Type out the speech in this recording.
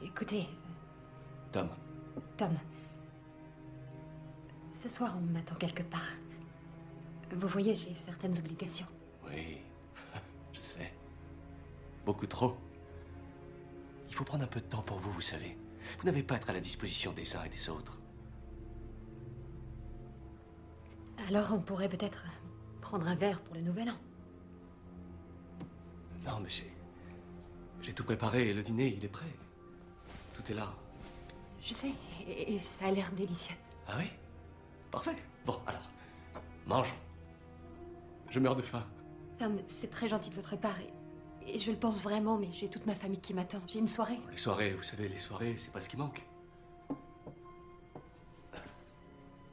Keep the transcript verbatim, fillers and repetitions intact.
Écoutez... Tom. Tom. Ce soir, on m'attend quelque part. Vous voyez, j'ai certaines obligations. Oui, je sais. Beaucoup trop. Il faut prendre un peu de temps pour vous, vous savez. Vous n'avez pas à être à la disposition des uns et des autres. Alors, on pourrait peut-être prendre un verre pour le nouvel an. Non, mais j'ai... J'ai tout préparé, le dîner, il est prêt. Tout est là. Je sais, et, et ça a l'air délicieux. Ah oui? Parfait. Bon, alors, mangeons. Je meurs de faim. Tom, c'est très gentil de votre part, et, et je le pense vraiment, mais j'ai toute ma famille qui m'attend. J'ai une soirée. Les soirées, vous savez, les soirées, c'est pas ce qui manque.